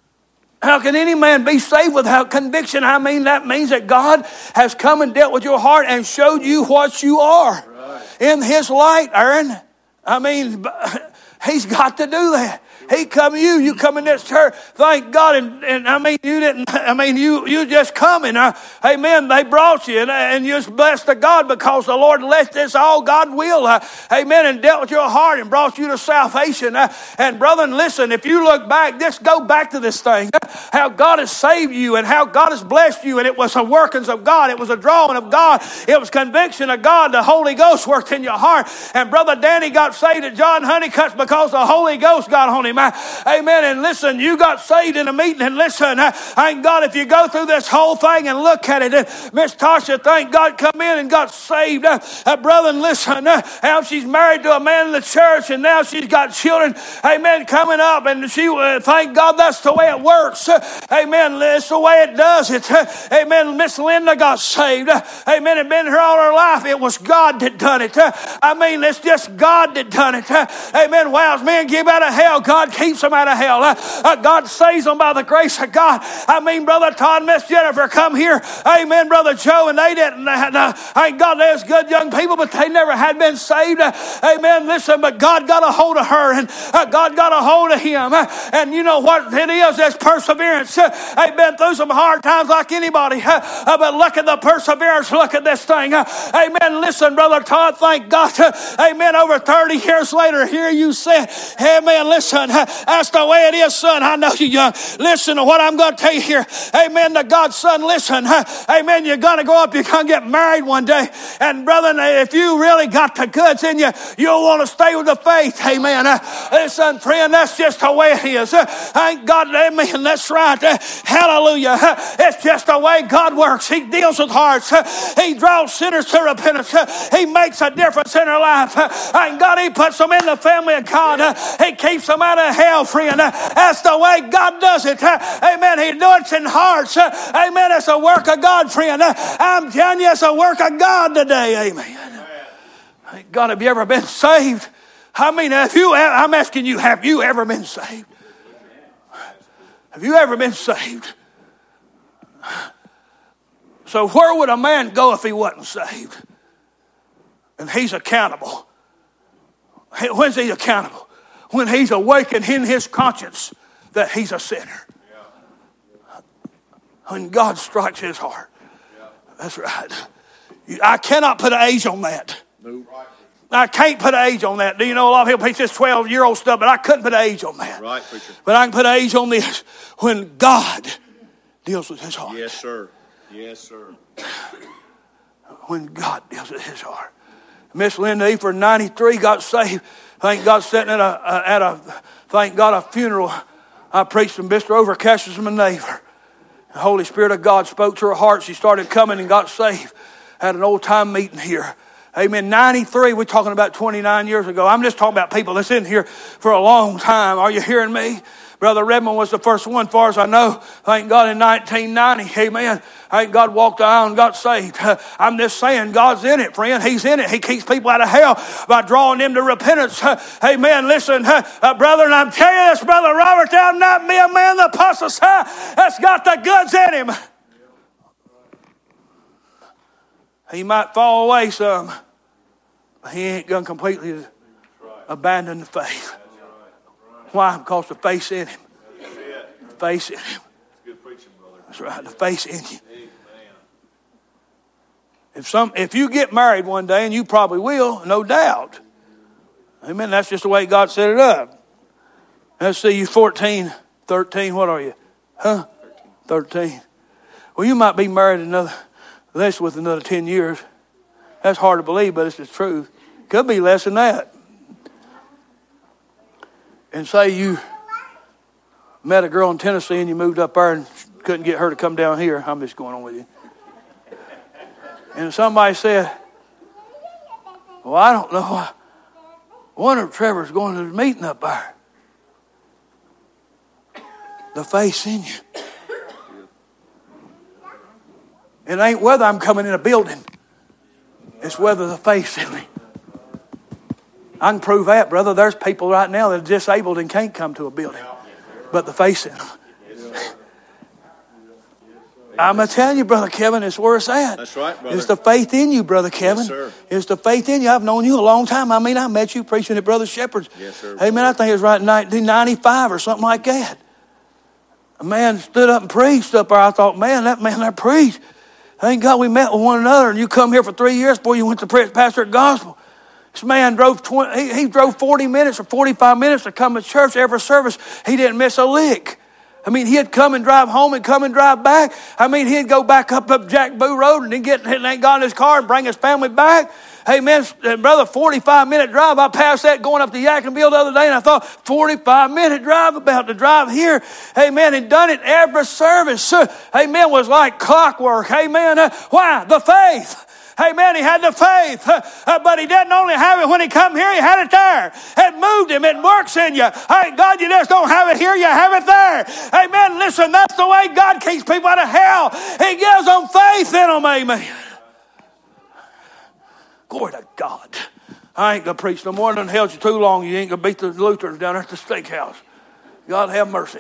How can any man be saved without conviction? I mean, that means that God has come and dealt with your heart and showed you what you are. Right. In His light, Aaron. I mean... He's got to do that. He come to you. You come in this church. Thank God. And, and I mean, you didn't, I mean, you, you just coming. Uh, amen. They brought you and, and you're blessed to God because the Lord let this all God will. Uh, amen. And dealt with your heart and brought you to salvation. Uh, and brethren, listen, if you look back, just go back to this thing. Uh, how God has saved you and how God has blessed you. And it was the workings of God. It was a drawing of God. It was conviction of God. The Holy Ghost worked in your heart. And Brother Danny got saved at John Honeycutt's because the Holy Ghost got on him. Amen. And listen, you got saved in a meeting. And listen, thank God if you go through this whole thing and look at it. Miss Tasha, thank God, come in and got saved. Uh, uh, brother, and listen, uh, how she's married to a man in the church and now she's got children. Amen. Coming up. And she, uh, thank God that's the way it works. Uh, amen. It's the way it does it. Uh, amen. Miss Linda got saved. Uh, amen. Had been here all her life. It was God that done it. Uh, I mean, it's just God that done it. Uh, amen. Wow, men give out of hell. God keeps them out of hell. Uh, uh, God saves them by the grace of God. I mean, Brother Todd and Miss Jennifer come here. Amen, Brother Joe, and they didn't. Uh, thank God there's good young people, but they never had been saved. Uh, amen. Listen, but God got a hold of her, and uh, God got a hold of him. Uh, and you know what it is? It's perseverance. Uh, they've been through some hard times like anybody. Uh, uh, but look at the perseverance. Look at this thing. Uh, amen. Listen, Brother Todd, thank God. Uh, amen. Over thirty years later, here you said, amen, listen, uh, that's the way it is, son. I know you young. Listen to what I'm going to tell you here. Amen to God's son. Listen. Uh, amen. You're going to go up. You're going to get married one day. And brother, if you really got the goods in you, you'll want to stay with the faith. Amen. Uh, listen, friend, that's just the way it is. Uh, thank God. Amen. That's right. Uh, hallelujah. Uh, it's just the way God works. He deals with hearts. Uh, he draws sinners to repentance. Uh, he makes a difference in their life. Uh, thank God he puts them in the family of God. Uh, he keeps them out of hell, friend. Uh, that's the way God does it. Uh, amen. He does it in hearts. Uh, amen. It's a work of God, friend. Uh, I'm telling you, it's a work of God today. Amen. Thank God, have you ever been saved? I mean, if you, I'm asking you, have you ever been saved? Have you ever been saved? So where would a man go if he wasn't saved? And he's accountable. When's he accountable? When he's awakened in his conscience that he's a sinner. When God strikes his heart. That's right. I cannot put an age on that. Nope. I can't put an age on that. Do you know a lot of people preach this twelve-year-old stuff, but I couldn't put an age on that. Right, preacher. But I can put an age on this when God deals with his heart. Yes, sir. Yes, sir. When God deals with his heart. Miss Linda E. for ninety-three got saved. Thank God, sitting at a, at a thank God, a funeral. I preached in Mister Overcash's my neighbor. The Holy Spirit of God spoke to her heart. She started coming and got saved. Had an old time meeting here. Amen. ninety-three, we're talking about twenty-nine years ago. I'm just talking about people that's in here for a long time. Are you hearing me? Brother Redmond was the first one, far as I know. Thank God in nineteen ninety. Amen. Thank God walked the aisle and got saved. Uh, I'm just saying, God's in it, friend. He's in it. He keeps people out of hell by drawing them to repentance. Uh, amen. Listen, uh, uh, brother, and I'm telling you this, Brother Robert, there'll not be a man that prophesy that's got the goods in him. He might fall away some, but he ain't going to completely abandon the faith. Why? Because the faith's in him. The faith's in him. That's right, the faith's in you. If some, if you get married one day, and you probably will, no doubt. Amen. That's just the way God set it up. Let's see, you fourteen, thirteen, what are you? Huh? thirteen. Well, you might be married another, less with another ten years. That's hard to believe, but it's the truth. Could be less than that. And say you met a girl in Tennessee and you moved up there and couldn't get her to come down here. I'm just going on with you. And somebody said, well, I don't know. I wonder if Trevor's going to the meeting up there. The faith's in you. It ain't whether I'm coming in a building. It's whether the faith's in me. I can prove that, brother. There's people right now that are disabled and can't come to a building. But the faith's in them. I'm going to tell you, Brother Kevin, it's where it's at. That's right, brother. It's the faith in you, Brother Kevin. Yes, sir. It's the faith in you. I've known you a long time. I mean, I met you preaching at Brother Shepherd's. Yes, sir. Amen. I think it was right in nineteen ninety-five or something like that. A man stood up and preached up there. I thought, man, that man there preached. Thank God we met with one another. And you come here for three years before you went to preach pastor at gospel. This man drove twenty, he, he drove forty minutes or forty-five minutes to come to church every service. He didn't miss a lick. I mean, he'd come and drive home and come and drive back. I mean, he'd go back up up Jack Boo Road and then get and got in his car and bring his family back. Hey, man, brother, forty-five minute drive. I passed that going up to Yakinville the other day, and I thought, forty-five minute drive, about to drive here. Hey, man, and done it every service. Hey, man, was like clockwork. Hey, man, uh, why? The faith. Hey, man, he had the faith, uh, uh, but he didn't only have it when he come here, he had it there. It moved him. It works in you. Hey, God, you just don't have it here, you have it there. Hey, man, listen, that's the way God keeps people out of hell. He gives them faith in them, amen. Glory to God. I ain't going to preach no more than held you too long. You ain't going to beat the Lutherans down there at the steakhouse. God have mercy.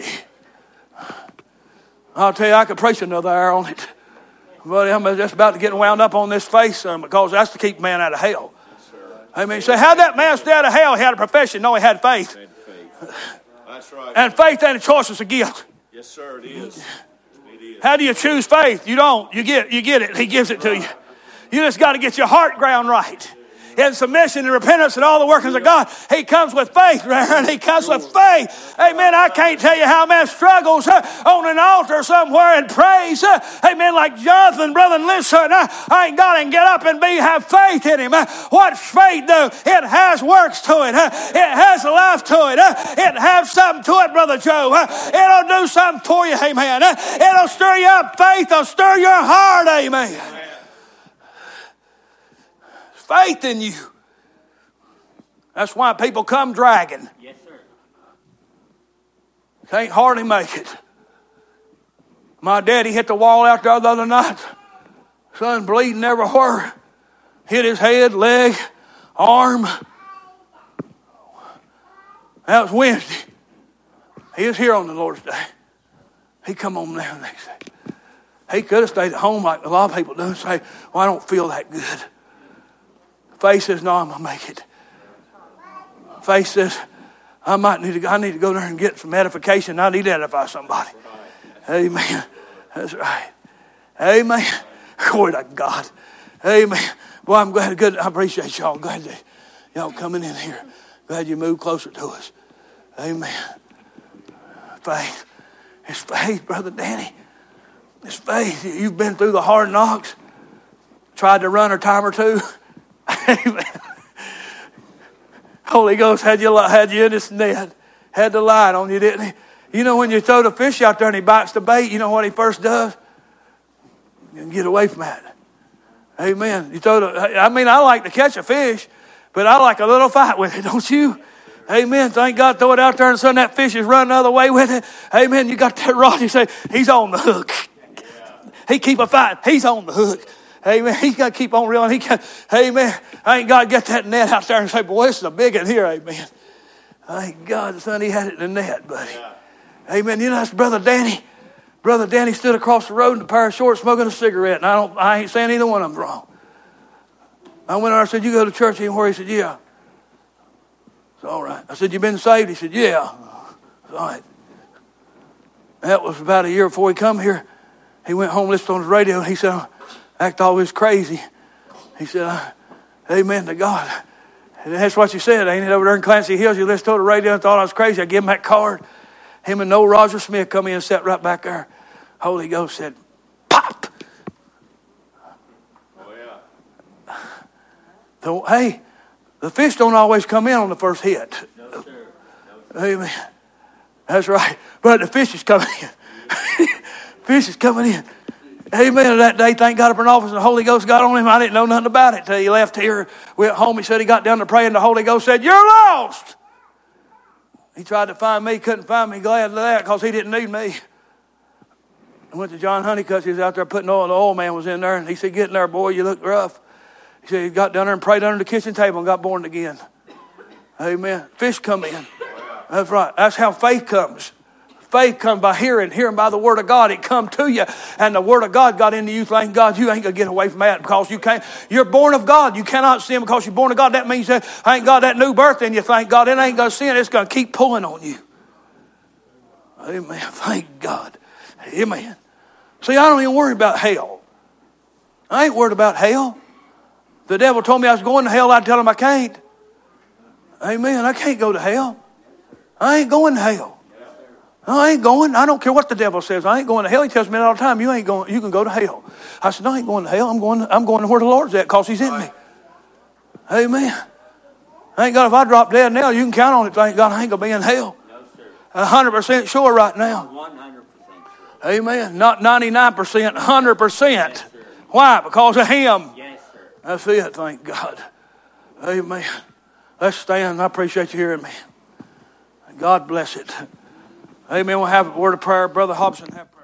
I'll tell you, I could preach another hour on it. But I'm just about to get wound up on this faith um, because that's to keep man out of hell. I mean, say, how'd that man stay out of hell? He had a profession. No, he had faith. Had faith. That's right. And faith ain't a choice, it's a gift. Yes, sir, it is. It is. How do you choose faith? You don't. You get, you get it. He gives it to you. You just got to get your heart ground right. In submission and repentance and all the workings of God, he comes with faith, Reverend. He comes with faith. Amen. I can't tell you how man struggles uh, on an altar somewhere and prays. Uh, amen. Like Jonathan, brother, listen, uh, I ain't got to get up and be have faith in him. Uh, what's faith do? It has works to it. Uh, it has life to it. Uh, it has something to it, Brother Joe. Uh, it'll do something for you, amen. Uh, it'll stir you up. Faith will stir your heart, amen. Faith in you. That's why people come dragging. Yes, sir. Can't hardly make it. My daddy hit the wall out there the other night. Son bleeding everywhere. Hit his head, leg, arm. That was Wednesday. He was here on the Lord's Day. He come on there next day. He could have stayed at home like a lot of people do and say, well, I don't feel that good. Faith says, no, I'm going to make it. Faith says, I might need to go, I need to go there and get some edification. I need to edify somebody. Amen. That's right. Amen. Glory to God. Amen. Well, I'm glad, good. I appreciate y'all. Glad that y'all coming in here. Glad you moved closer to us. Amen. Faith. It's faith, Brother Danny. It's faith. You've been through the hard knocks. Tried to run a time or two. Amen. Holy Ghost had you had you in his net, had the light on you, didn't he? You know when you throw the fish out there and he bites the bait, you know what he first does? You get away from that. Amen. You throw the, I mean, I like to catch a fish, but I like a little fight with it, don't you? Amen. Thank God, throw it out there and suddenly that fish is running the other way with it. Amen. You got that rod, you say, he's on the hook. He keep a fight. He's on the hook. Amen. He's got to keep on reeling. He got, amen. Thank God, get that net out there and say, boy, this is a big one here. Amen. Thank God, son, he had it in the net, buddy. Amen. You know, that's Brother Danny. Brother Danny stood across the road in a pair of shorts smoking a cigarette. And I don't, I ain't saying either one of them's wrong. I went over and said, you go to church anywhere? He said, yeah. All right. I said, you been saved? He said, yeah. All right. That was about a year before he come here. He went home, listened on his radio, and he said, I act always crazy. He said, amen to God. And that's what you said, ain't it? Over there in Clancy Hills, you listened to the radio and thought I was crazy. I gave him that card. Him and Noel Roger Smith come in and sat right back there. Holy Ghost said, pop. Oh, yeah. So, hey, the fish don't always come in on the first hit. No, sir. No, sir. Amen. That's right. But the fish is coming in. Fish is coming in. Amen. That day, thank God, up in office, and the Holy Ghost got on him. I didn't know nothing about it till he left here. We went home. He said he got down to pray, and the Holy Ghost said, you're lost. He tried to find me, couldn't find me. Glad of that because he didn't need me. I went to John Honeycutt. He was out there putting oil. The oil man was in there, and he said, get in there, boy. You look rough. He said he got down there and prayed under the kitchen table and got born again. Amen. Fish come in. That's right. That's how faith comes. Faith comes by hearing, hearing by the word of God. It come to you, and the word of God got into you. Thank God, you ain't gonna get away from that because you can't. You're born of God. You cannot sin because you're born of God. That means that thank God that new birth in you. Thank God, it ain't gonna sin. It's gonna keep pulling on you. Amen. Thank God. Amen. See, I don't even worry about hell. I ain't worried about hell. The devil told me I was going to hell. I'd tell him I can't. Amen. I can't go to hell. I ain't going to hell. I ain't going. I don't care what the devil says. I ain't going to hell. He tells me all the time, you ain't going, you can go to hell. I said, no, I ain't going to hell. I'm going, I'm going to where the Lord's at because he's in me. Amen. Thank God if I drop dead now, you can count on it. Thank God I ain't going to be in hell. No, sir. one hundred percent sure right now. one hundred percent sure. Amen. Not ninety-nine percent, one hundred percent. Yes, sir. Why? Because of him. Yes, sir. That's it. Thank God. Amen. Let's stand. I appreciate you hearing me. God bless it. Amen. We'll have a word of prayer. Brother Hobson, have prayer.